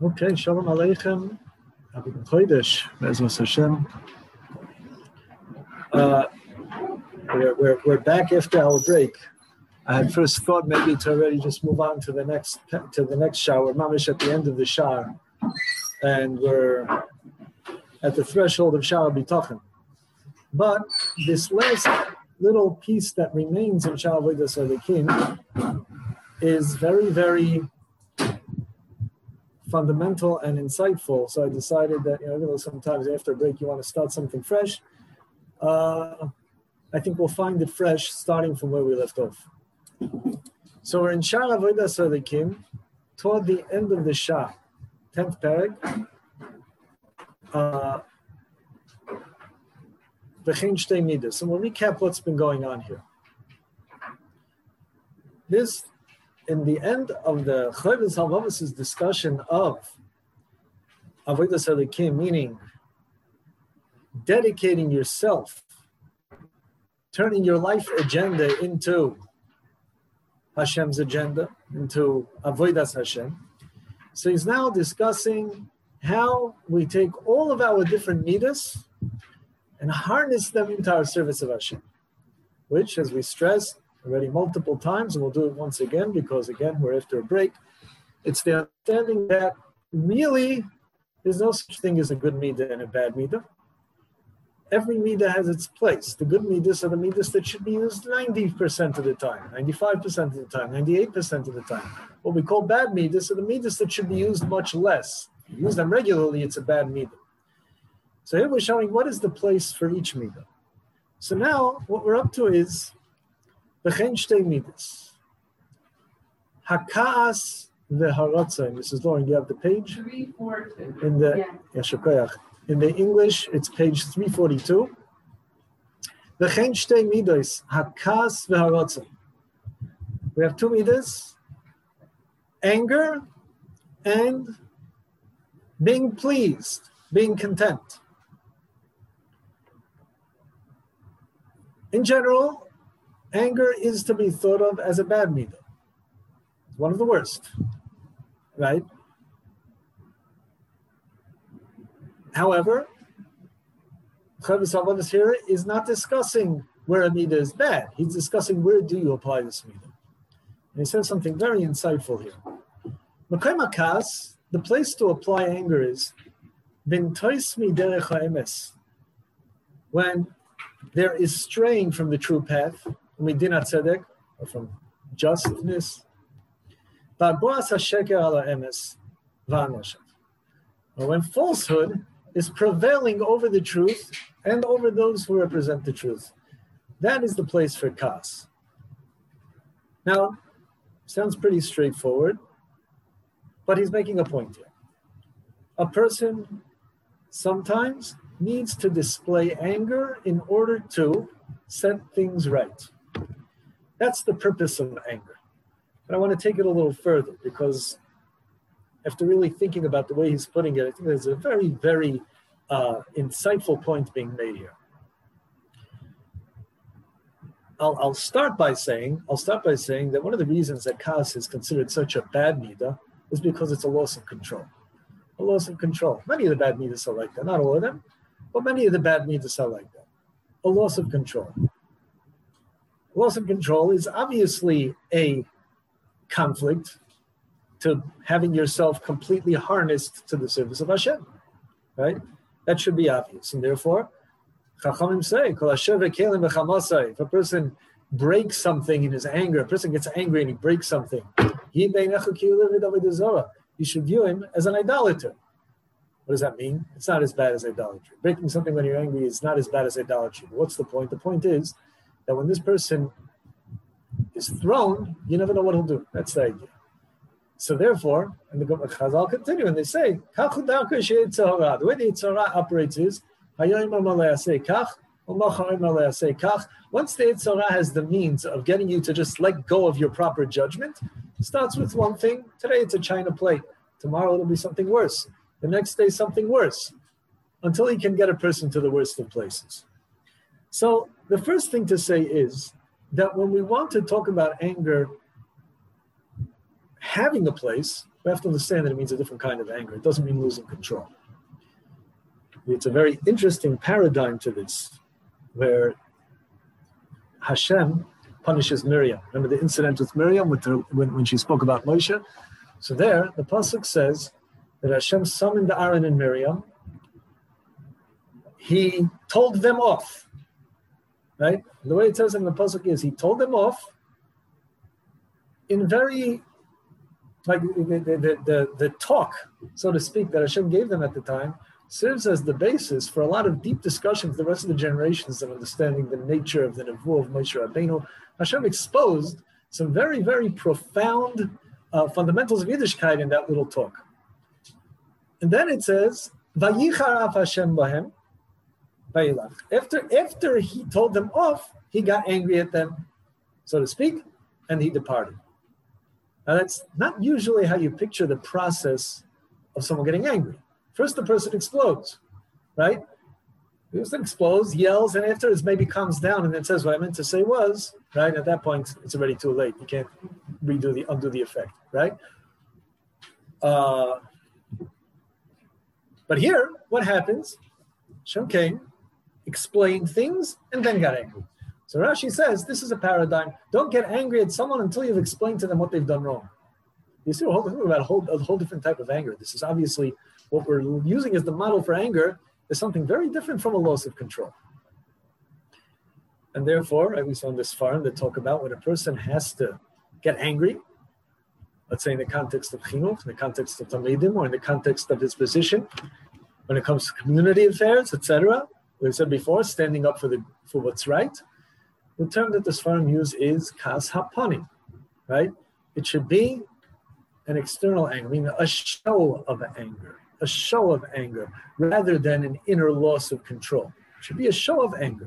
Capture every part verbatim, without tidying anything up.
Okay, Shalom Aleichem. Happy Chodesh, Bezos Hashem. Uh, we're, we're, we're back after our break. I had first thought maybe to already just move on to the next to the next shower. Mamish at the end of the shower, and we're at the threshold of shower bitachon. But this last little piece that remains in shower avodas halikim is very, very fundamental and insightful. So I decided that, you know, even though sometimes after a break you want to start something fresh, uh, I think we'll find it fresh starting from where we left off. So we're in Shar Avodas Halikim, toward the end of the Shah, tenth parak. Uh, V'chein shtei midas. And we'll recap what's been going on here. This, in the end of the Chovos HaLevavos' discussion of Avodas Halikim, meaning dedicating yourself, turning your life agenda into Hashem's agenda, into Avodas Hashem. So he's now discussing how we take all of our different midas and harness them into our service of Hashem, which, as we stressed already multiple times, and we'll do it once again because, again, we're after a break, it's the understanding that really there's no such thing as a good midah and a bad midah. Every midah has its place. The good midas are the midas that should be used ninety percent of the time, ninety-five percent of the time, ninety-eight percent of the time. What we call bad midas are the midas that should be used much less. If you use them regularly, it's a bad midah. So here we're showing what is the place for each midah. So now what we're up to is v'chein shtei midas. Haka'as v'haratzon. Missus Lauren, you have the page? three forty-two. In the, yeah. In the English, it's page three forty-two. V'chein shtei midas, haka'as v'haratzon. We have two midas, anger and being pleased, being content. In general, anger is to be thought of as a bad midah. It's one of the worst, right? However, Chovos HaLevavos here is not discussing where a midah is bad. He's discussing where do you apply this midah. And he says something very insightful here. Makom hakas, the place to apply anger is bintois miderech ha'emes, when there is straying from the true path, midinat tzedek, or from justness. Ba'boas hasheker ala emes va'anoshav. When falsehood is prevailing over the truth and over those who represent the truth, that is the place for kas. Now, sounds pretty straightforward, but he's making a point here. A person sometimes needs to display anger in order to set things right. That's the purpose of anger. But I want to take it a little further because after really thinking about the way he's putting it, I think there's a very, very uh, insightful point being made here. I'll, I'll start by saying, I'll start by saying that one of the reasons that kas is considered such a bad midah is because it's a loss of control. A loss of control. Many of the bad midas are like that, not all of them, but many of the bad midas are like that. A loss of control. Loss of control is obviously a conflict to having yourself completely harnessed to the service of Hashem, right? That should be obvious. And therefore, Chachamim say, if a person breaks something in his anger, a person gets angry and he breaks something, you should view him as an idolater. What does that mean? It's not as bad as idolatry. Breaking something when you're angry is not as bad as idolatry. But what's the point? The point is that when this person is thrown, you never know what he'll do. That's the idea. So therefore, and the Chazal continue, and they say, the way the Yetzer Hara operates is, once the Yetzer Hara has the means of getting you to just let go of your proper judgment, it starts with one thing. Today it's a china plate. Tomorrow it'll be something worse. The next day something worse. Until he can get a person to the worst of places. So the first thing to say is that when we want to talk about anger having a place, we have to understand that it means a different kind of anger. It doesn't mean losing control. It's a very interesting paradigm to this, where Hashem punishes Miriam. Remember the incident with Miriam with her, when, when she spoke about Moshe? So there, the pasuk says that Hashem summoned Aaron and Miriam. He told them off, right? The way it says in the pasuk is he told them off in very, like the, the, the, the talk, so to speak, that Hashem gave them at the time serves as the basis for a lot of deep discussion for the rest of the generations of understanding the nature of the Nevuah of Moshe Rabbeinu. Hashem exposed some very, very profound uh, fundamentals of Yiddishkeit in that little talk. And then it says, Vayicharaf Hashem bahem, vayilach. After, after he told them off, he got angry at them, so to speak, and he departed. Now that's not usually how you picture the process of someone getting angry. First, the person explodes, right? The person explodes, yells, and afterwards maybe calms down and then says, what I meant to say was, right? At that point, it's already too late. You can't redo the, undo the effect, right? Uh, but here, what happens? Hashem came, explained things, and then got angry. So Rashi says, this is a paradigm. Don't get angry at someone until you've explained to them what they've done wrong. You see, we're talking about a whole, a whole different type of anger. This is obviously what we're using as the model for anger is something very different from a loss of control. And therefore, at least on this farm, they talk about when a person has to get angry, let's say in the context of chinuch, in the context of talmidim, or in the context of his position, when it comes to community affairs, et cetera. We said before, standing up for the for what's right. The term that the farm use is kas hapani, right? It should be an external anger, meaning a show of anger. A show of anger rather than an inner loss of control. It should be a show of anger.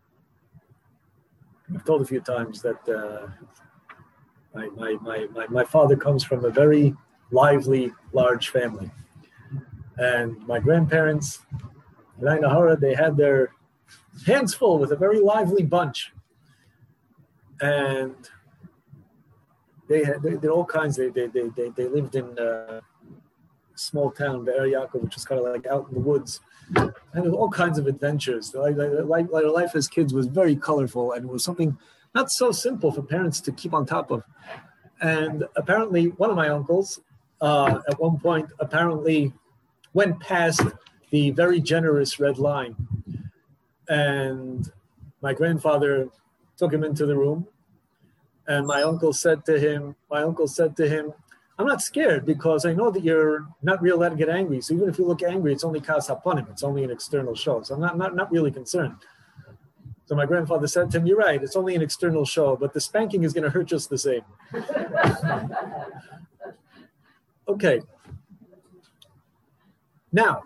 I've told a few times that uh, my, my, my, my, my father comes from a very lively, large family. And my grandparents, in Nahara, they had their hands full with a very lively bunch. And they had they did all kinds. They, they, they, they, they lived in... Uh, small town, Be'er Yaakov, which is kind of like out in the woods, and there were all kinds of adventures. Like, like, like, like life as kids was very colorful, and it was something not so simple for parents to keep on top of. And apparently, one of my uncles, uh, at one point, apparently went past the very generous red line, and my grandfather took him into the room, and my uncle said to him, my uncle said to him, I'm not scared because I know that you're not real allowed to get angry. So even if you look angry, it's only kas hapanim. It's only an external show. So I'm not, not, not really concerned. So my grandfather said to him, you're right. It's only an external show, but the spanking is going to hurt just the same. Okay. Now,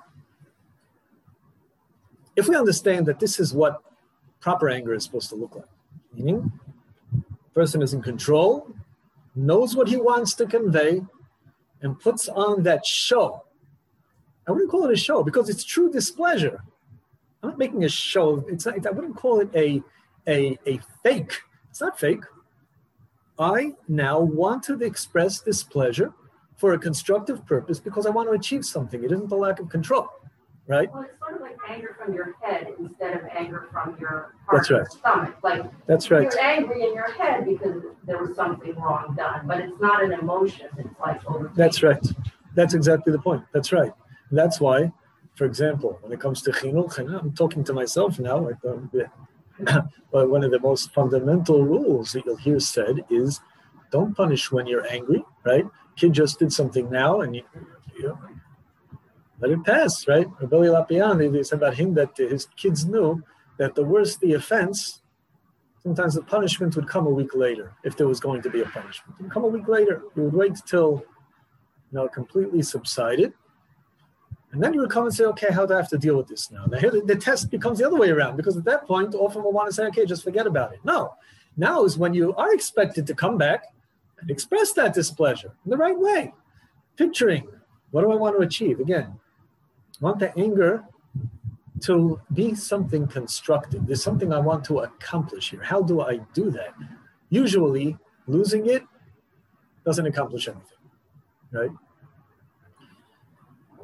if we understand that this is what proper anger is supposed to look like, meaning the person is in control, knows what he wants to convey, and puts on that show. I wouldn't call it a show because it's true displeasure. I'm not making a show. It's not, I wouldn't call it a, a, a fake. It's not fake. I now want to express displeasure for a constructive purpose because I want to achieve something. It isn't the lack of control, right? Well, it's sort of like anger from your head instead of anger from your heart That's right. or stomach. Like That's right. You're angry in your head because there was something wrong done, but it's not an emotion. It's like overtaken. That's right. That's exactly the point. That's right. That's why, for example, when it comes to chinuch, and I'm talking to myself now, like, um, but one of the most fundamental rules that you'll hear said is don't punish when you're angry, right? Kid just did something now and you, you know, let it pass, right? Rabbi Lapian, they said about him that his kids knew that the worse the offense, sometimes the punishment would come a week later, if there was going to be a punishment. It would come a week later. You would wait till, you know, it completely subsided. And then you would come and say, okay, how do I have to deal with this now? Now here the, the test becomes the other way around, because at that point, often we'll want to say, okay, just forget about it. No. Now is when you are expected to come back and express that displeasure in the right way. Picturing, what do I want to achieve? Again, I want the anger to be something constructive. There's something I want to accomplish here. How do I do that? Usually, losing it doesn't accomplish anything, right?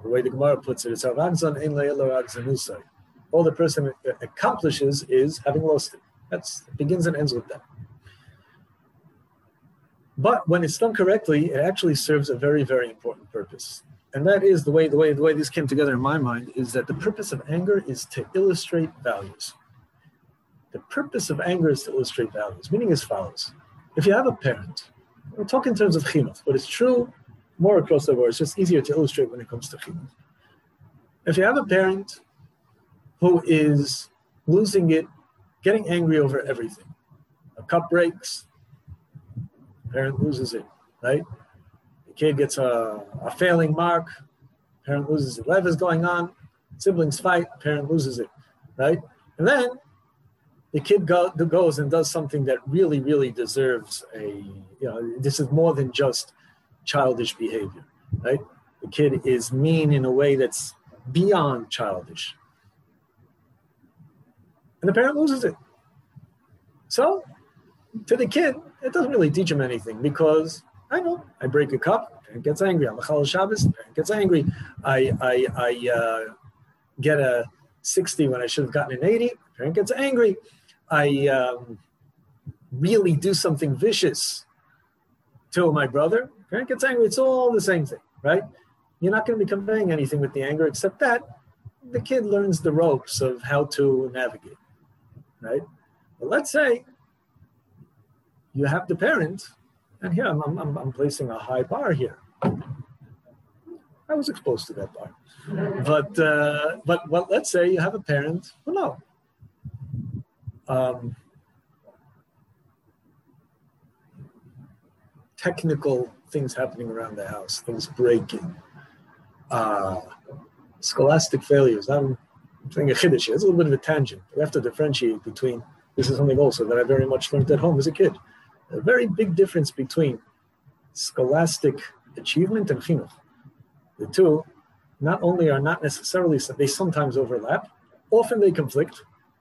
The way the Gemara puts it, it's Aragzan ein le'elo ragzanusai. All the person accomplishes is having lost it. That's it begins and ends with that. But when it's done correctly, it actually serves a very, very important purpose. And that is the way, the way, the way this came together in my mind is that the purpose of anger is to illustrate values. The purpose of anger is to illustrate values, meaning as follows. If you have a parent, we'll talk in terms of chinuch, but it's true more across the board. It's just easier to illustrate when it comes to chinuch. If you have a parent who is losing it, getting angry over everything, a cup breaks, parent loses it, right? The kid gets a, a failing mark, parent loses it. Whatever's going on, siblings fight, parent loses it, right? And then the kid go, goes and does something that really, really deserves a, you know, this is more than just childish behavior, right? The kid is mean in a way that's beyond childish. And the parent loses it. So, to the kid, it doesn't really teach him anything because I know I break a cup, parent gets angry. On the Chal Shabbos, parent gets angry. I I I uh, get a sixty when I should have gotten an eighty. Parent gets angry. I um, really do something vicious to my brother. Parent gets angry. It's all the same thing, right? You're not going to be conveying anything with the anger except that the kid learns the ropes of how to navigate, right? But let's say you have the parent, and here I'm, I'm, I'm placing a high bar here. I was exposed to that bar. But, uh, but well, let's say you have a parent who no. Um, technical things happening around the house, things breaking, uh, scholastic failures. I'm saying a chiddush here. It's a little bit of a tangent. We have to differentiate between, this is something also that I very much learned at home as a kid. A very big difference between scholastic achievement and chinuch. The two not only are not necessarily, they sometimes overlap, often they conflict.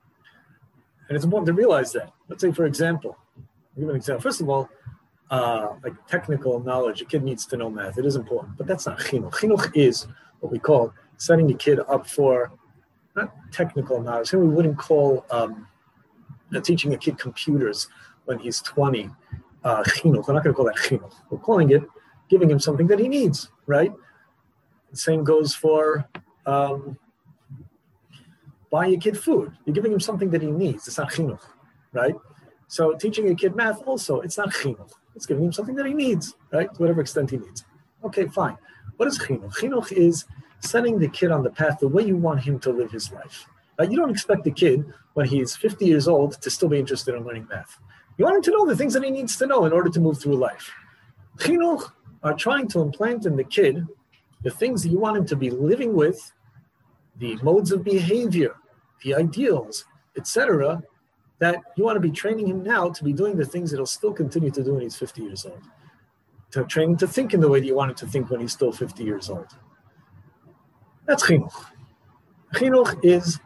And it's important to realize that. Let's say, for example, I'll give an example. First of all, uh, like technical knowledge, a kid needs to know math. It is important, but that's not chinuch. Chinuch is what we call setting a kid up for not technical knowledge. We wouldn't call um, teaching a kid computers when he's twenty, uh, chinuch. We're not going to call that chinuch. We're calling it giving him something that he needs, right? The same goes for um, buying a kid food. You're giving him something that he needs. It's not chinuch, right? So teaching a kid math also, it's not chinuch. It's giving him something that he needs, right? To whatever extent he needs. Okay, fine. What is chinuch? Chinuch is setting the kid on the path the way you want him to live his life. Right? You don't expect the kid, when he's fifty years old, to still be interested in learning math. You want him to know the things that he needs to know in order to move through life. Chinuch are trying to implant in the kid the things that you want him to be living with, the modes of behavior, the ideals, et cetera, that you want to be training him now to be doing the things that he'll still continue to do when he's fifty years old. To train him to think in the way that you want him to think when he's still fifty years old. That's chinuch. Chinuch is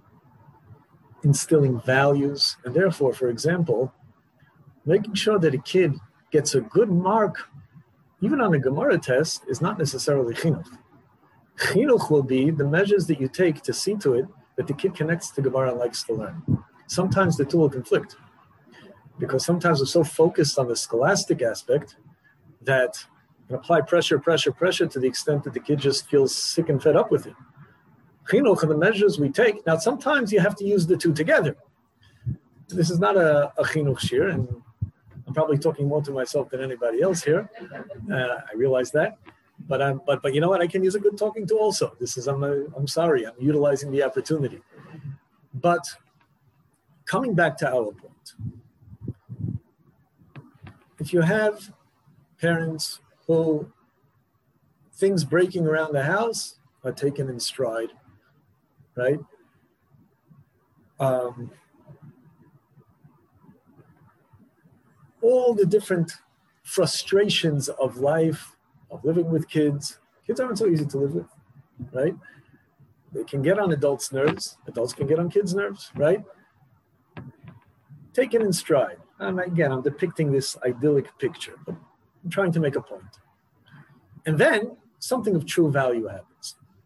instilling values, and therefore, for example, making sure that a kid gets a good mark, even on a Gemara test, is not necessarily chinuch. Chinuch will be the measures that you take to see to it that the kid connects to Gemara and likes to learn. Sometimes the two will conflict, because sometimes we're so focused on the scholastic aspect that you can apply pressure, pressure, pressure to the extent that the kid just feels sick and fed up with it. Chinuch are the measures we take. Now, sometimes you have to use the two together. This is not a, a chinuch shir, and I'm probably talking more to myself than anybody else here. Uh, I realize that. But I'm, but but you know what? I can use a good talking to also. This is I'm a, I'm sorry. I'm utilizing the opportunity. But coming back to our point, if you have parents who things breaking around the house are taken in stride, right? Um, all the different frustrations of life, of living with kids. Kids aren't so easy to live with, right? They can get on adults' nerves. Adults can get on kids' nerves, right? Taken in stride. And again, I'm depicting this idyllic picture, but I'm trying to make a point. And then something of true value happens.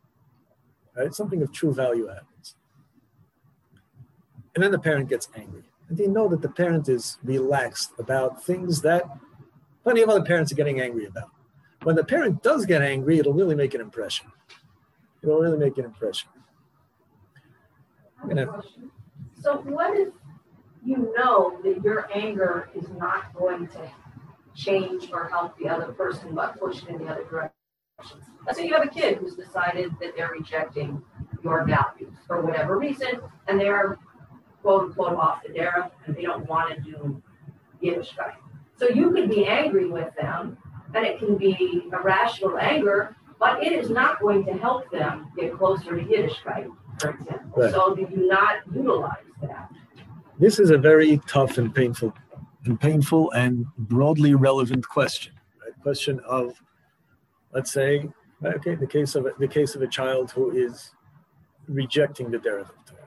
right? Something of true value happens. And then the parent gets angry. And you know that the parent is relaxed about things that plenty of other parents are getting angry about. When the parent does get angry, it'll really make an impression. It'll really make an impression. I have a question. So what if you know that your anger is not going to change or help the other person, but push it in the other direction? Let's say you have a kid who's decided that they're rejecting your values for whatever reason, and they're quote unquote off the derech, and they don't want to do Yiddishkeit. So you could be angry with them, and it can be irrational anger, but it is not going to help them get closer to Yiddishkeit, for example. Right. So do you not utilize that? This is a very tough and painful, and painful and broadly relevant question. Right? Question of, let's say, okay, the case of the case of a child who is rejecting the derech of Torah.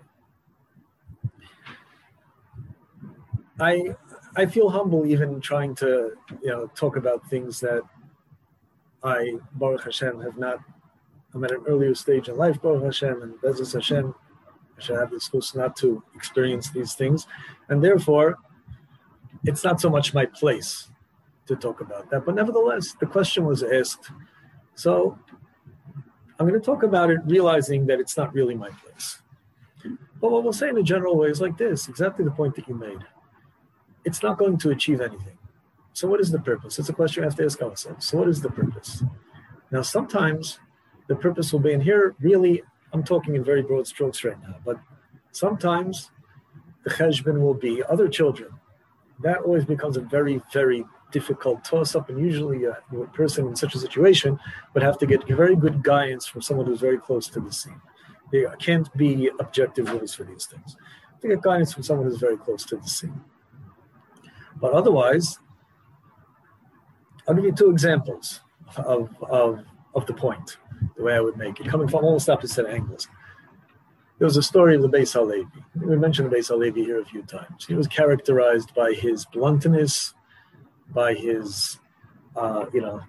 I I feel humble even trying to, you know, talk about things that I, Baruch Hashem, have not. I'm at an earlier stage in life, Baruch Hashem, and Bezos Hashem, I should have the excuse not to experience these things, and therefore, it's not so much my place to talk about that. But nevertheless, the question was asked, so I'm going to talk about it, realizing that it's not really my place. But what we'll say in a general way is like this: exactly the point that you made. It's not going to achieve anything. So what is the purpose? It's a question we have to ask ourselves. So what is the purpose? Now, sometimes the purpose will be, and here really, I'm talking in very broad strokes right now, but sometimes the cheshbon will be other children. That always becomes a very, very difficult toss-up, and usually a, a person in such a situation would have to get very good guidance from someone who's very close to the scene. There can't be objective rules for these things. To get guidance from someone who's very close to the scene. But otherwise, I'll give you two examples of, of, of the point, the way I would make it, coming from almost opposite angles. There was a story of the Beis HaLevi. We mentioned the Beis HaLevi here a few times. He was characterized by his bluntness, by his, uh, you know,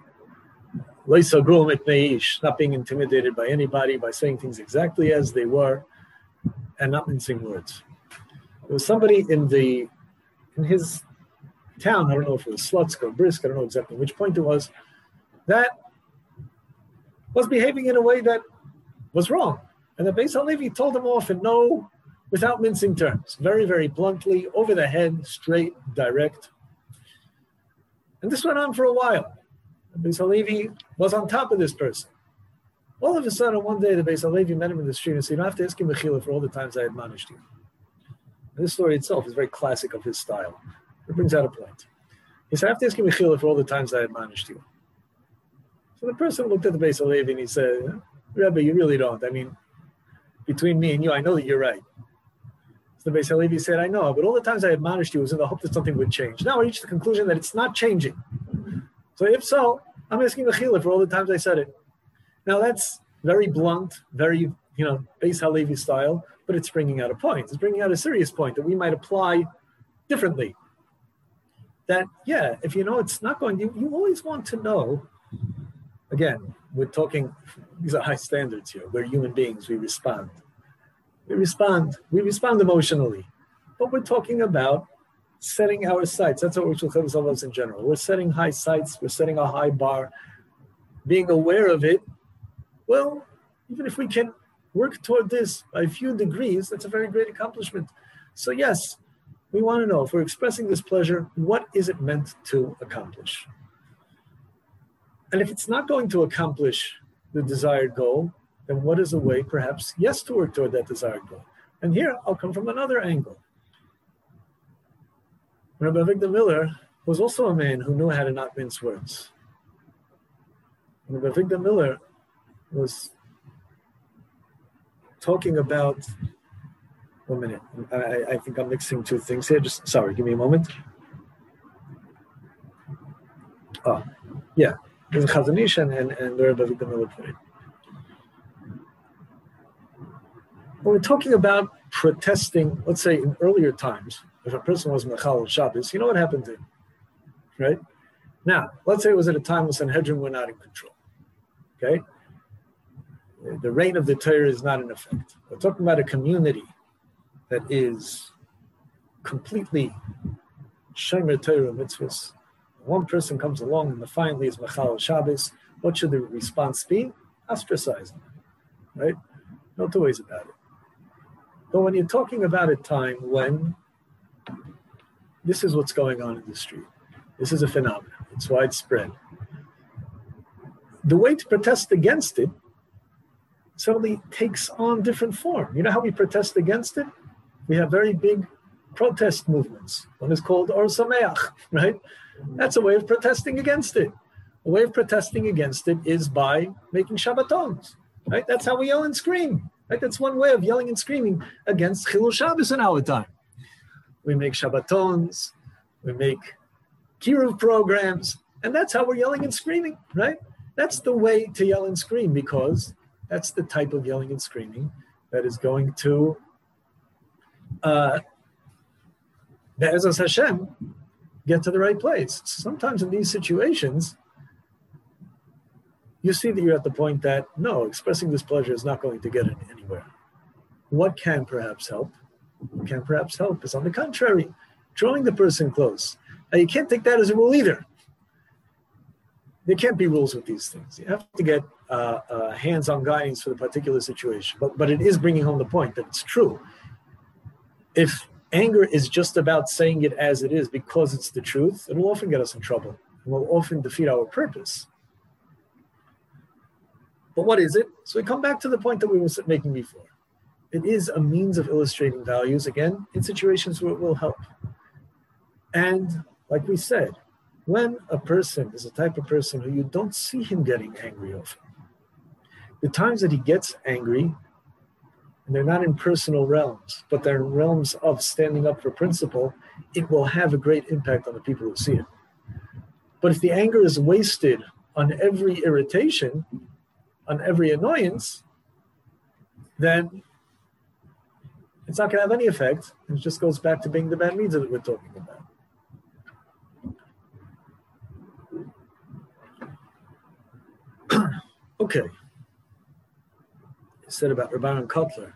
not being intimidated by anybody, by saying things exactly as they were, and not mincing words. There was somebody in the in his town, I don't know if it was Slutsk or Brisk, I don't know exactly which point it was, that was behaving in a way that was wrong. And the Beis HaLevi told him off in no, without mincing terms, very, very bluntly, over the head, straight, direct. And this went on for a while. The Beis HaLevi was on top of this person. All of a sudden, one day, the Beis HaLevi met him in the street and said, you don't have to ask him mechila for all the times I admonished you. And this story itself is very classic of his style. It brings out a point. He said, I have to ask you mechila for all the times I admonished you. So the person looked at the Beis HaLevi and he said, Rebbe, you really don't. I mean, between me and you, I know that you're right. So the Beis HaLevi said, I know, but all the times I admonished you was in the hope that something would change. Now I reached the conclusion that it's not changing. So if so, I'm asking mechila for all the times I said it. Now that's very blunt, very, you know, Beis HaLevi style, but it's bringing out a point. It's bringing out a serious point that we might apply differently. That, yeah, if you know it's not going, you, you always want to know, again, we're talking, these are high standards here. We're human beings, we respond. We respond, we respond emotionally. But we're talking about setting our sights. That's what Rishul Chavos is in general. We're setting high sights, we're setting a high bar, being aware of it. Well, even if we can work toward this by a few degrees, that's a very great accomplishment. So yes, we want to know, if we're expressing this pleasure, what is it meant to accomplish? And if it's not going to accomplish the desired goal, then what is a way, perhaps, yes, to work toward that desired goal? And here, I'll come from another angle. Rabbi Avigdor Miller was also a man who knew how to not mince words. Rabbi Avigdor Miller was talking about, one minute, I, I think I'm mixing two things here. Just, sorry, give me a moment. Oh, yeah, there's a Chazon Ish and, and, and Rabbi Avigdor Miller put it. When we're talking about protesting, let's say in earlier times, if a person was Mechal on Shabbos, you know what happened to him, right? Now, let's say it was at a time when Sanhedrin were not in control, okay? The reign of the Torah is not in effect. We're talking about a community that is completely Shomer Torah mitzvahs. One person comes along and defiantly is Mechal Shabbos. What should the response be? Ostracize them, right? No two ways about it. But when you're talking about a time when this is what's going on in the street, this is a phenomenon, it's widespread. The way to protest against it suddenly takes on different form. You know how we protest against it? We have very big protest movements. One is called Or Sameach, right? That's a way of protesting against it. A way of protesting against it is by making Shabbatons, right? That's how we yell and scream, right? That's one way of yelling and screaming against Chilul Shabbos in our time. We make Shabbatons, we make Kiruv programs, and that's how we're yelling and screaming, right? That's the way to yell and scream, because that's the type of yelling and screaming that is going to, uh, Be'ezras Hashem, get to the right place. Sometimes in these situations, you see that you're at the point that, no, expressing displeasure is not going to get anywhere. What can perhaps help? What can perhaps help is, on the contrary, drawing the person close. Now, you can't take that as a rule either. There can't be rules with these things. You have to get uh, uh, hands-on guidance for the particular situation. But, but it is bringing home the point that it's true. If anger is just about saying it as it is because it's the truth, it will often get us in trouble. It will often defeat our purpose. But what is it? So we come back to the point that we were making before. It is a means of illustrating values, again, in situations where it will help. And like we said, when a person is a type of person who you don't see him getting angry often, the times that he gets angry, and they're not in personal realms, but they're in realms of standing up for principle, it will have a great impact on the people who see it. But if the anger is wasted on every irritation, on every annoyance, then it's not going to have any effect. It just goes back to being the bad mitzvah that we're talking about. Okay. He said about Rabbi Aaron Kotler.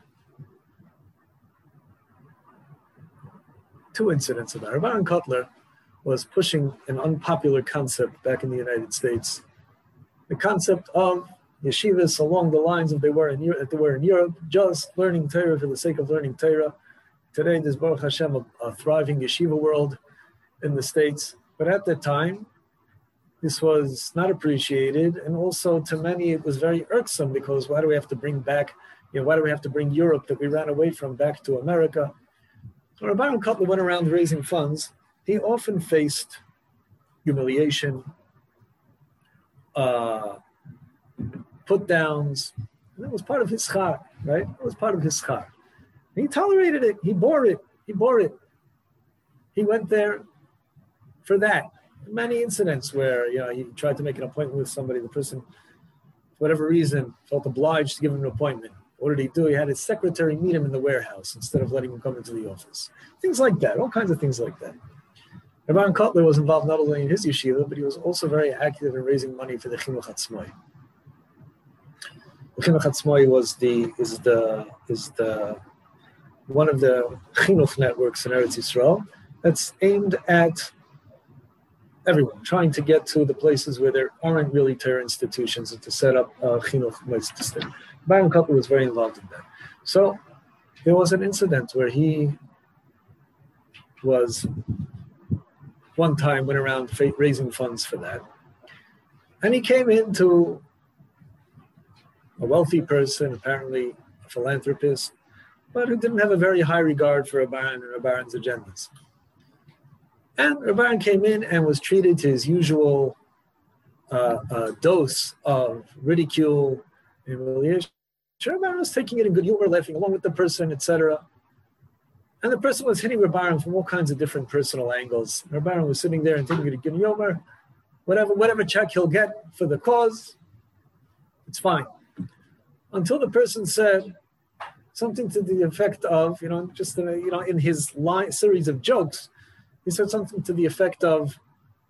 Two incidents about Rabbi Aaron Kotler was pushing an unpopular concept back in the United States. The concept of yeshivas along the lines of they were in Europe, they were in Europe, just learning Torah for the sake of learning Torah. Today, there's Baruch Hashem, a, a thriving yeshiva world in the States. But at the time, this was not appreciated, and also to many it was very irksome, because why do we have to bring back, you know, why do we have to bring Europe that we ran away from back to America? So Rabbi Aaron Kotler went around raising funds. He often faced humiliation, uh, put downs, and that was part of his schar, right? It was part of his schar. He tolerated it, he bore it, he bore it. He went there for that. Many incidents where, you know, he tried to make an appointment with somebody, the person, for whatever reason, felt obliged to give him an appointment. What did he do? He had his secretary meet him in the warehouse instead of letting him come into the office. Things like that, all kinds of things like that. Rabbi Aaron Kotler was involved not only in his yeshiva, but he was also very active in raising money for the Chinuch Hatzmai. The Chinuch Hatzmai was the is the is the one of the chinuch networks in Eretz Yisrael that's aimed at everyone, trying to get to the places where there aren't really Torah institutions and to set up uh, chinuch mostes. Rabbi Aaron Kotler was very involved in that. So there was an incident where he was one time went around raising funds for that, and he came into a wealthy person, apparently a philanthropist, but who didn't have a very high regard for Rabbi Aaron and Rabbi Aaron's agendas. And Rabbi Aaron came in and was treated to his usual uh, uh, dose of ridicule and humiliation. Rabbi Aaron was taking it in good humor, laughing along with the person, et cetera. And the person was hitting Rabbi Aaron from all kinds of different personal angles. Rabbi Aaron was sitting there and taking it in good humor. Whatever, whatever check he'll get for the cause, it's fine. Until the person said something to the effect of, you know, just in a, you know, in his line, series of jokes, he said something to the effect of,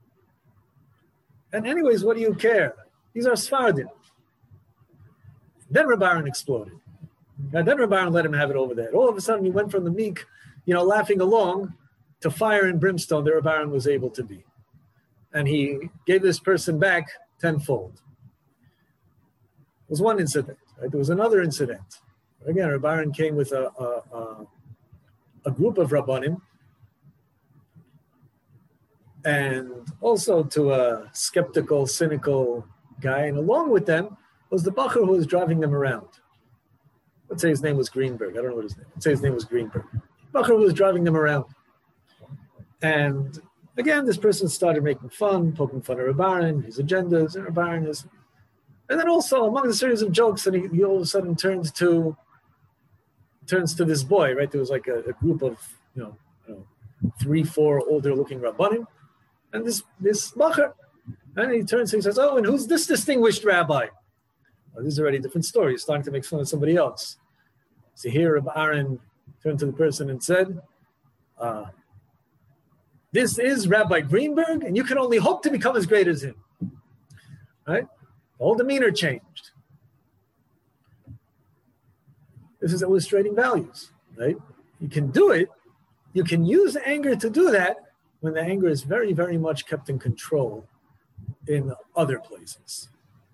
and anyways, what do you care? These are Sfardim. Then Reb Aaron exploded. And then Reb Aaron let him have it over there. All of a sudden, he went from the meek, you know, laughing along, to fire and brimstone that Reb Aaron was able to be. And he gave this person back tenfold. It was one incident. Right? There was another incident. Again, Reb Aaron came with a, a, a, a group of Rabbanim, and also to a skeptical, cynical guy. And along with them was the Bacher who was driving them around. Let's say his name was Greenberg. I don't know what his name. Let's say his name was Greenberg. Bacher who was driving them around. And again, this person started making fun, poking fun at Reb Aaron, his agendas, and Reb Aaron is. And then also among the series of jokes, and he, he all of a sudden turns to turns to this boy, right? There was like a, a group of, you know, you know, three, four older-looking Rabbanim, and this this Bacher, and he turns and he says, "Oh, and who's this distinguished rabbi?" Well, this is already a different story. He's starting to make fun of somebody else. So here, Reb Aaron turned to the person and said, uh, "This is Rabbi Greenberg, and you can only hope to become as great as him." Right? The whole demeanor changed. This is illustrating values, right? You can do it. You can use anger to do that when the anger is very, very much kept in control in other places.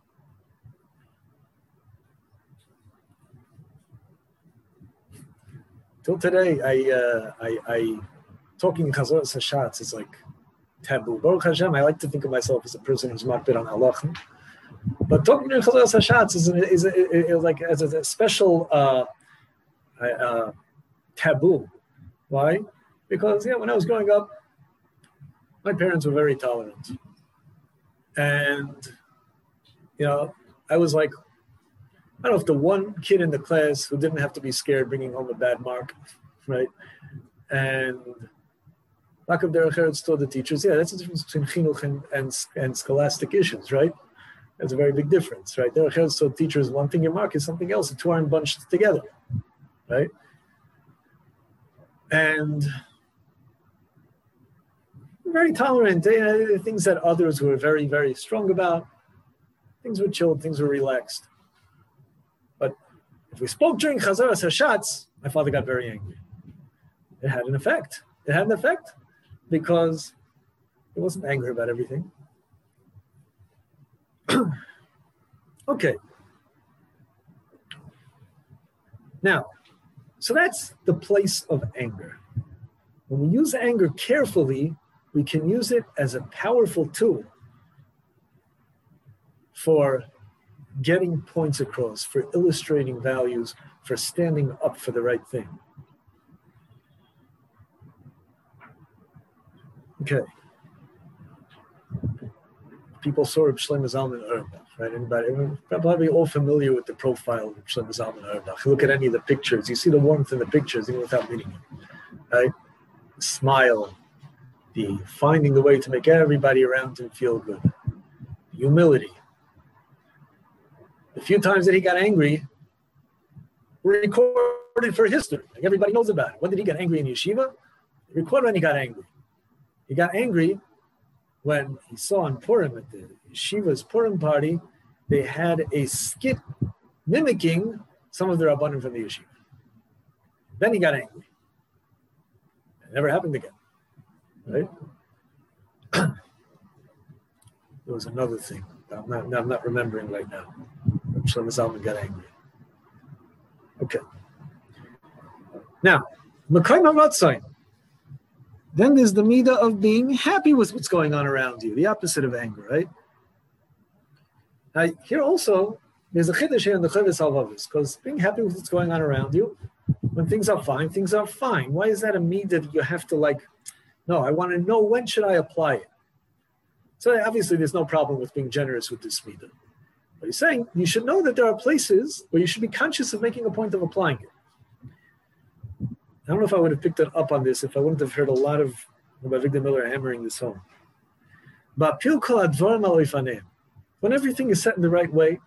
Till today, I, uh, I, I talking in Chazor Hashatz is like taboo. Baruch Hashem, I like to think of myself as a person who's makbid on halacha. But talking in Chazor Hashatz is, is, is, is like as a special uh, uh, taboo. Why? Because yeah, when I was growing up, my parents were very tolerant, and you know, I was like, I don't know if the one kid in the class who didn't have to be scared bringing home a bad mark, right? And Makav Derech Eretz told the teachers, yeah, that's the difference between chinuch and, and, and scholastic issues, right? That's a very big difference, right? Derech Eretz told teachers, one thing your mark is something else. The two aren't bunched together, right? And very tolerant. They, uh, things that others were very, very strong about. Things were chilled. Things were relaxed. But if we spoke during Chazor Hashatz, my father got very angry. It had an effect. It had an effect because he wasn't angry about everything. Okay. Now, so that's the place of anger. When we use anger carefully, we can use it as a powerful tool for getting points across, for illustrating values, for standing up for the right thing. Okay. People saw Reb Shlomo Zalman Auerbach, right? Anybody, probably all familiar with the profile of Reb Shlomo Zalman Auerbach. You look at any of the pictures, you see the warmth in the pictures, even without meeting him, right? The smile, the finding the way to make everybody around him feel good, the humility. The few times that he got angry were recorded for history. Like everybody knows about it. When did he get angry in yeshiva? Recorded when he got angry. He got angry when he saw in Purim at the yeshiva's Purim party, they had a skit mimicking some of the Rabbanim from the yeshiva. Then he got angry. It never happened again, right? There was another thing. I'm not, I'm not remembering right now. Shlomo Zalman got angry. Okay. Now, Mekayim HaRatzain. Then there's the midah of being happy with what's going on around you, the opposite of anger, right? Now, here also, there's a chiddush here in the Chovos HaLevavos, because being happy with what's going on around you, when things are fine, things are fine. Why is that a midah that you have to like, no, I want to know when should I apply it? So obviously there's no problem with being generous with this midah. But he's saying you should know that there are places where you should be conscious of making a point of applying it. I don't know if I would have picked it up on this if I wouldn't have heard a lot of Rabbi Victor Miller hammering this home. But when everything is set in the right way,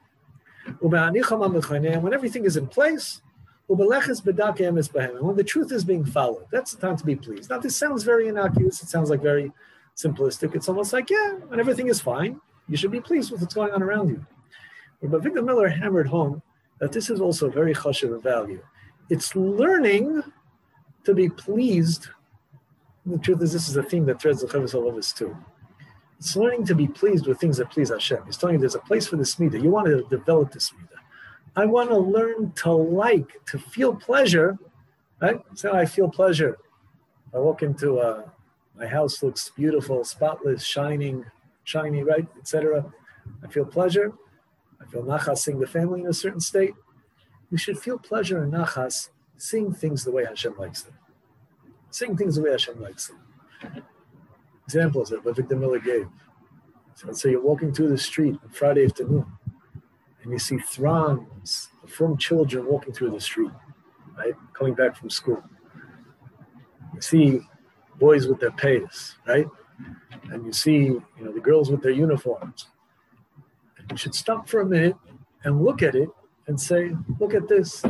when everything is in place, and when the truth is being followed, that's the time to be pleased. Now, this sounds very innocuous. It sounds like very simplistic. It's almost like, yeah, when everything is fine, you should be pleased with what's going on around you. But Victor Miller hammered home that this is also very chashuv value. It's learning to be pleased. And the truth is, this is a theme that threads the Chovos HaLevavos too. It's learning to be pleased with things that please Hashem. He's telling you there's a place for this midah. You want to develop this midah. I want to learn to like, to feel pleasure, right? So I feel pleasure. I walk into uh, my house, looks beautiful, spotless, shining, shiny, right, et cetera. I feel pleasure. I feel nachas seeing the family in a certain state. We should feel pleasure and nachas seeing things the way Hashem likes them. Seeing things the way Hashem likes them. Examples that Victor Miller gave. So let's say you're walking through the street on Friday afternoon, and you see throngs of from children walking through the street, right, coming back from school. You see boys with their payas, right, and you see, you know, the girls with their uniforms. And you should stop for a minute and look at it and say, look at this.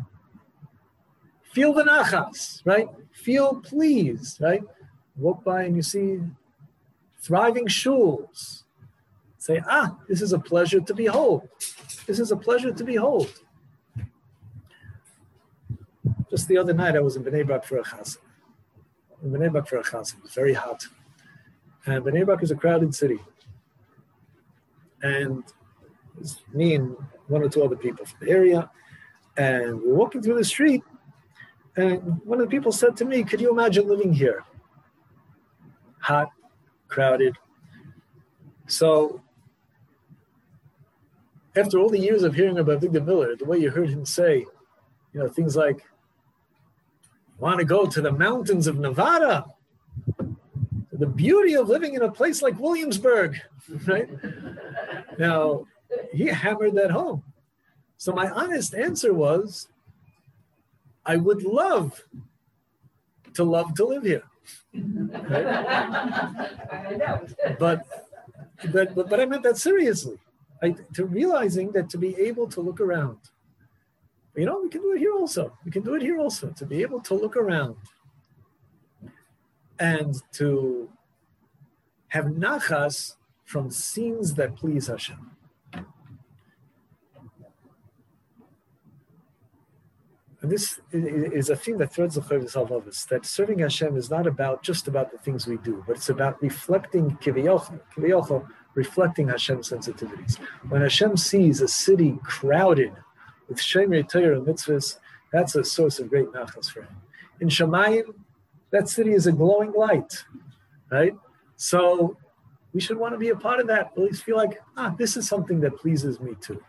Feel the nachas, right? Feel pleased, right? Walk by and you see thriving shuls. Say, ah, this is a pleasure to behold. This is a pleasure to behold. Just the other night, I was in Bnei Brak for a chassid. In Bnei Brak for a chassid. It was very hot. And Bnei Brak is a crowded city. And it was me and one or two other people from the area. And we were walking through the street. And one of the people said to me, could you imagine living here? Hot, crowded. So, after all the years of hearing about Victor Miller, the way you heard him say, you know, things like, want to go to the mountains of Nevada, the beauty of living in a place like Williamsburg, right? Now, he hammered that home. So my honest answer was, I would love to love to live here. Right? But, but, but, but I meant that seriously. I, to realizing that to be able to look around, you know, we can do it here also. We can do it here also. To be able to look around and to have nachas from scenes that please Hashem. And this is a theme that threads the Chovos HaLevavos, that serving Hashem is not about just about the things we do, but it's about reflecting kiviyachol, kiviyachol, reflecting Hashem's sensitivities. When Hashem sees a city crowded with Shemrei Torah and mitzvahs, that's a source of great nachas for him. In Shamayim, that city is a glowing light, right? So we should want to be a part of that, at least feel like, ah, this is something that pleases me too.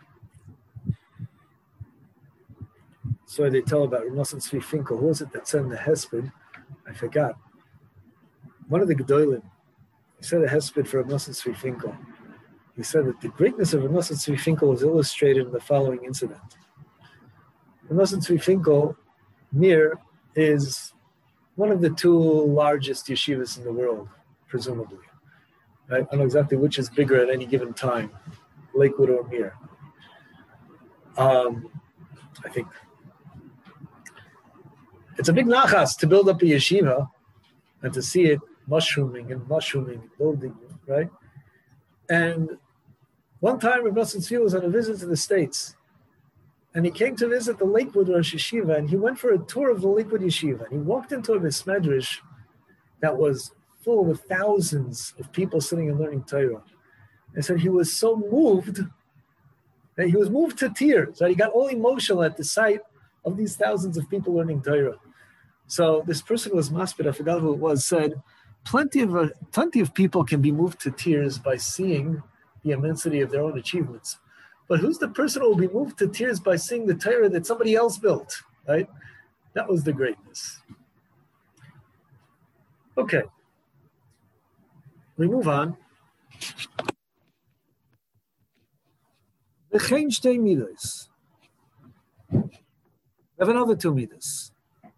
So they tell about Rav Nosson Tzvi Finkel. Who was it that said in the Hesped? I forgot. One of the Gedolim, he said a Hesped for Rav Nosson Tzvi Finkel. He said that the greatness of Rav Nosson Tzvi Finkel was illustrated in the following incident. Rav Nosson Tzvi Finkel, Mir, is one of the two largest yeshivas in the world, presumably. Right? I don't know exactly which is bigger at any given time, Lakewood or Mir. Um, I think. It's a big nachas to build up a yeshiva and to see it mushrooming and mushrooming and building, right? And one time Rav Nosson Tzvi was on a visit to the States, and he came to visit the Lakewood Rosh Yeshiva, and he went for a tour of the Lakewood Yeshiva, and he walked into a Beis Medrash that was full with thousands of people sitting and learning Torah. And so he was so moved that he was moved to tears, right? He got all emotional at the sight of these thousands of people learning Torah. So this person was maspid, I forgot who it was, said, plenty of uh, plenty of people can be moved to tears by seeing the immensity of their own achievements. But who's the person who will be moved to tears by seeing the Torah that somebody else built, right? That was the greatness. Okay. We move on. V'chein shtei midos. We have another two midos.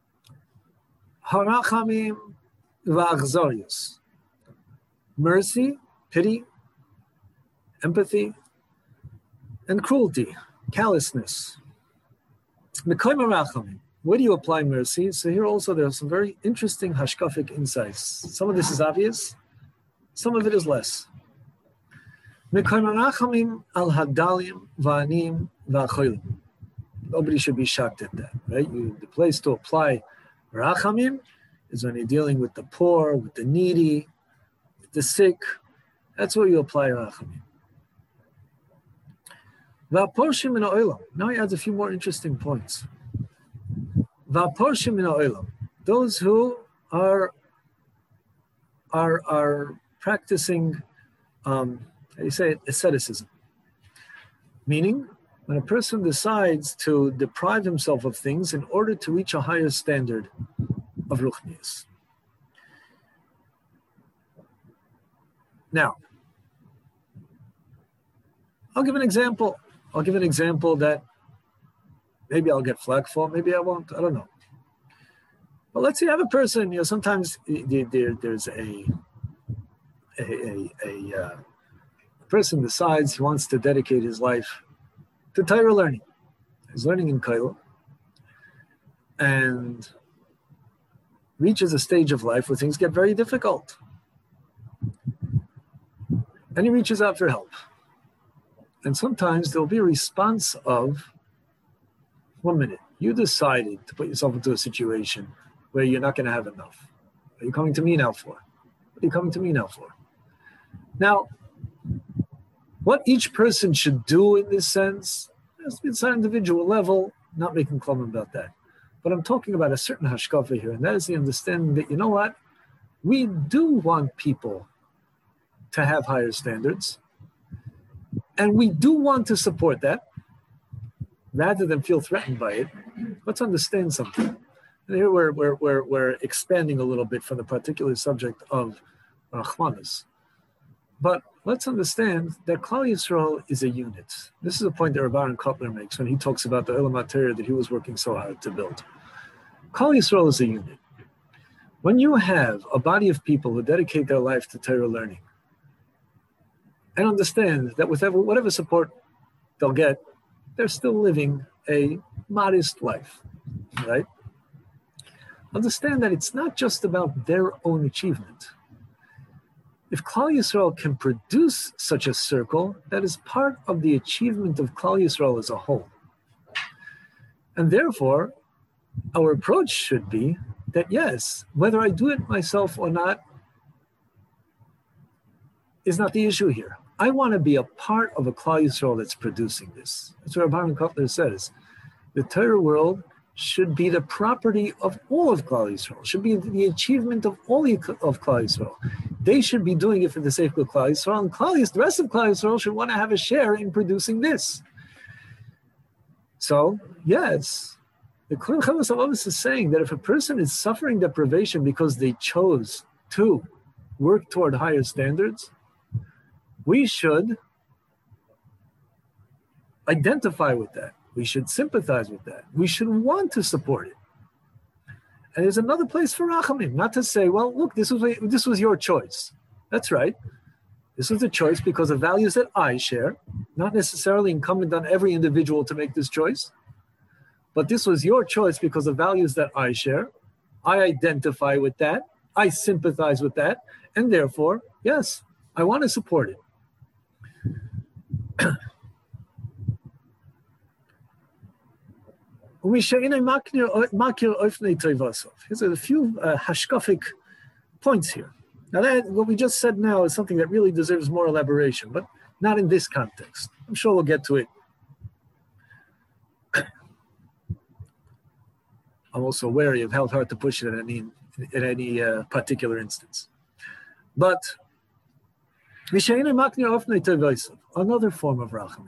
Harachamim v'achzorius. Mercy, pity, empathy, and cruelty, callousness. Mekayim harachamim. Where do you apply mercy? So here also there are some very interesting hashkafic insights. Some of this is obvious, some of it is less. Mekayim harachamim al hagdalim va'anim va'acholim. Nobody should be shocked at that, right? You, the place to apply rachamim is when you're dealing with the poor, with the needy, with the sick. That's where you apply rachamim. Va'porshim min ha'olam. Now he adds a few more interesting points. Va'porshim min ha'olam. Those who are are are practicing, um, how do you say it, asceticism. Meaning, when a person decides to deprive himself of things in order to reach a higher standard of ruchnius. Now, I'll give an example. I'll give an example that maybe I'll get flack for, maybe I won't, I don't know. But let's say you have a person, you know, sometimes there, there's a, a, a, a, uh, a person decides he wants to dedicate his life to Torah learning. He's learning in Kollel and reaches a stage of life where things get very difficult. And he reaches out for help. And sometimes there'll be a response of, one minute, you decided to put yourself into a situation where you're not going to have enough. What are you coming to me now for? What are you coming to me now for? Now, what each person should do in this sense, it's an individual level, not making klum about that. But I'm talking about a certain hashkafa here, and that is the understanding that, you know what, we do want people to have higher standards, and we do want to support that, rather than feel threatened by it. Let's understand something. And here we're, we're, we're, we're expanding a little bit from the particular subject of Rachmanis. But let's understand that Klal Yisrael is a unit. This is a point that Rabbi Kotler makes when he talks about the Olam HaTorah that he was working so hard to build. Klal Yisrael is a unit. When you have a body of people who dedicate their life to Torah learning and understand that with whatever support they'll get, they're still living a modest life, right? Understand that it's not just about their own achievement. If Klal Yisrael can produce such a circle, that is part of the achievement of Klal Yisrael as a whole. And therefore, our approach should be that yes, whether I do it myself or not is not the issue here. I want to be a part of a Klal Yisrael that's producing this. That's what Rabbi Kotler says. The Torah world should be the property of all of Klal Yisrael, should be the achievement of all of Klal Yisrael. They should be doing it for the sake of Klal Yisrael, and Klal Yisrael, the rest of Klal Yisrael should want to have a share in producing this. So, yes, the Kol Chavos HaLavos is saying that if a person is suffering deprivation because they chose to work toward higher standards, we should identify with that. We should sympathize with that. We should want to support it. And there's another place for rachamim, not to say, well, look, this was this was your choice. That's right. This was a choice because of values that I share, not necessarily incumbent on every individual to make this choice. But this was your choice because of values that I share. I identify with that. I sympathize with that. And therefore, yes, I want to support it. Here's a few uh, hashkafic points here. Now, that, what we just said now is something that really deserves more elaboration, but not in this context. I'm sure we'll get to it. I'm also wary of how hard to push it in any, in any uh, particular instance. But another form of rachamim.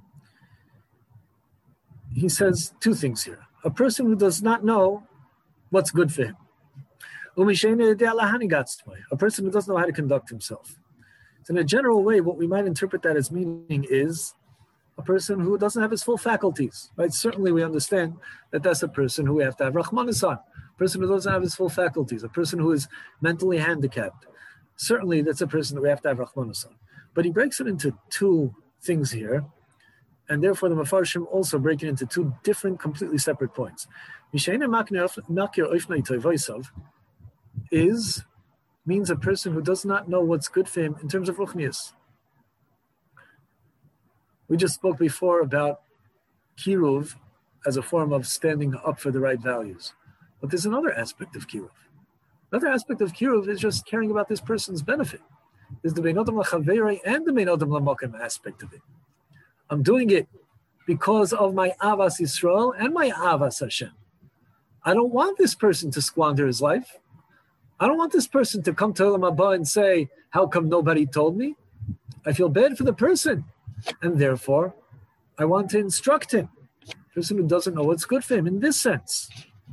He says two things here. A person who does not know what's good for him. A person who doesn't know how to conduct himself. So in a general way, what we might interpret that as meaning is a person who doesn't have his full faculties. Right? Certainly we understand that that's a person who we have to have Rahmanas on. A person who doesn't have his full faculties. A person who is mentally handicapped. Certainly that's a person that we have to have Rahmanas on. But he breaks it into two things here. And therefore, the Mefarshim also break it into two different, completely separate points. Is means a person who does not know what's good for him in terms of ruchnius. We just spoke before about kiruv as a form of standing up for the right values. But there's another aspect of kiruv. Another aspect of kiruv is just caring about this person's benefit. There's the Beinodim L'Chaverei and the Beinodim L'Mokem aspect of it. I'm doing it because of my Avas Yisrael and my Avas Hashem. I don't want this person to squander his life. I don't want this person to come to Olam Haba and say, how come nobody told me? I feel bad for the person. And therefore, I want to instruct him. The person who doesn't know what's good for him in this sense.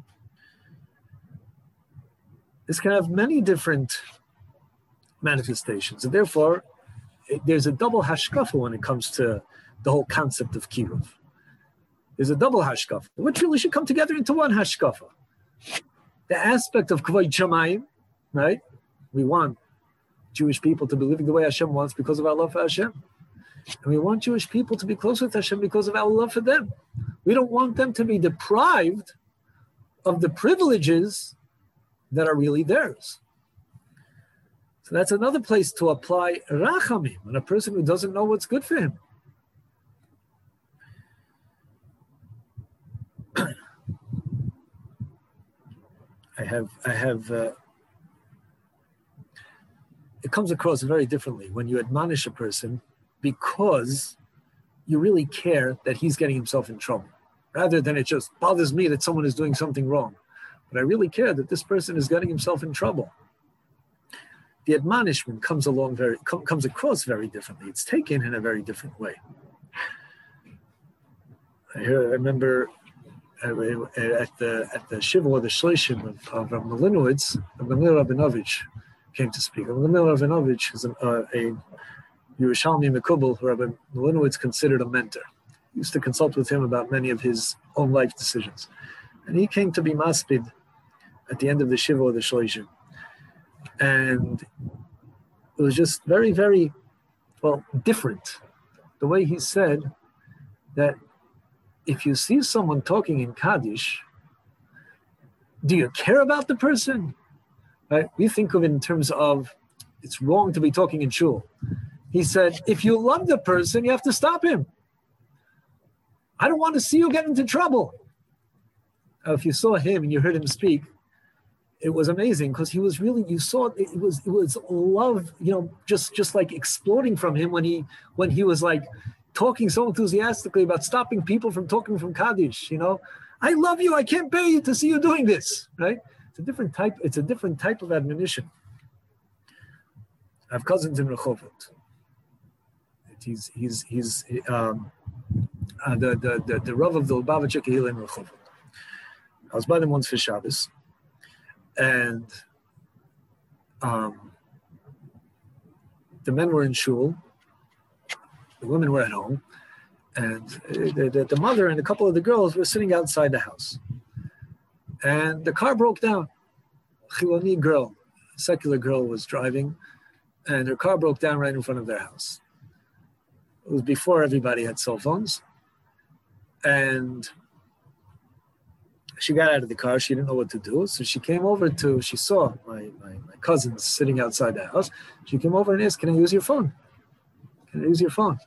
This can have many different manifestations. And therefore, it, there's a double hashkafa when it comes to the whole concept of kiruv. There's a double hashkafa, which really should come together into one hashkafa. The aspect of kavod shamayim, right? We want Jewish people to be living the way Hashem wants because of our love for Hashem. And we want Jewish people to be close with Hashem because of our love for them. We don't want them to be deprived of the privileges that are really theirs. So that's another place to apply rachamim on a person who doesn't know what's good for him. I have, I have, uh, it comes across very differently when you admonish a person because you really care that he's getting himself in trouble, rather than it just bothers me that someone is doing something wrong. But I really care that this person is getting himself in trouble. The admonishment comes along very, com- comes across very differently. It's taken in a very different way. I, hear, I remember uh, at the at the Shiva or the Shloshim of, of Rav Melinowitz, Rav Gamliel Rabinovich came to speak. Rav Gamliel Rabinovich is an, uh, a Yerushalmi Mekubal who Rav Melinowitz considered a mentor. He used to consult with him about many of his own life decisions. And he came to be maspid at the end of the Shiva or the Shloshim. And it was just very, very, well, different. The way he said that if you see someone talking in Kaddish, do you care about the person? Right? We think of it in terms of it's wrong to be talking in shul. He said, if you love the person, you have to stop him. I don't want to see you get into trouble. Now, if you saw him and you heard him speak, it was amazing because he was really, you saw, it was it was love, you know, just just like exploding from him when he when he was like talking so enthusiastically about stopping people from talking from Kaddish, you know. I love you, I can't bear you to see you doing this, right? It's a different type, it's a different type of admonition. I have cousins in Rehovot. He's he's he's um, uh, the, the the the Rav of the Lubavitcher Kehillah in Rehovot. I was by them once for Shabbos, and um, the men were in shul, the women were at home, and the, the, the mother and a couple of the girls were sitting outside the house. And the car broke down. A Chiloni girl, a secular girl, was driving, and her car broke down right in front of their house. It was before everybody had cell phones, and she got out of the car. She didn't know what to do. So she came over to, she saw my, my, my cousins sitting outside the house. She came over and asked, can I use your phone? Can I use your phone?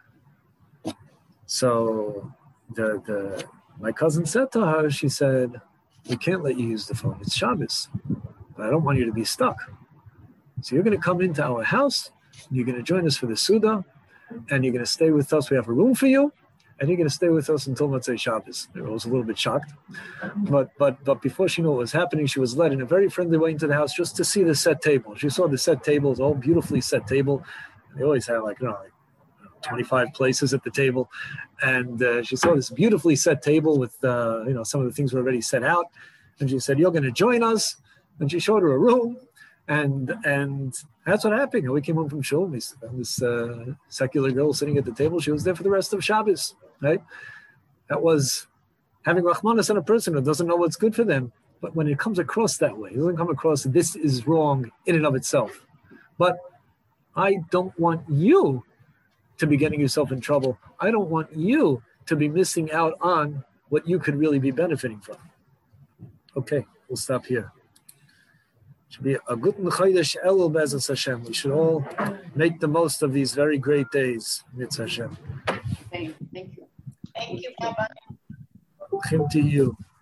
So the the my cousin said to her, she said, we can't let you use the phone. It's Shabbos. But I don't want you to be stuck. So you're going to come into our house. And you're going to join us for the Suda. And you're going to stay with us. We have a room for you. And you're going to stay with us until Motzei Shabbos. I was a little bit shocked. But but but before she knew what was happening, she was led in a very friendly way into the house just to see the set table. She saw the set table. It's all beautifully set table. They always have like, you know, like twenty-five places at the table. And uh, she saw this beautifully set table with, uh, you know, some of the things were already set out. And she said, you're going to join us. And she showed her a room. And and that's what happened. And we came home from shul. We found this uh, secular girl sitting at the table. She was there for the rest of Shabbos, right? That was having Rahmanas on a person who doesn't know what's good for them. But when it comes across that way, it doesn't come across this is wrong in and of itself. But I don't want you to be getting yourself in trouble. I don't want you to be missing out on what you could really be benefiting from. Okay, we'll stop here. Should be a good Chodesh Elul Be'ezus Hashem. We should all make the most of these very great days. Mitzvah Hashem. Thank you. Thank you, Papa. to you.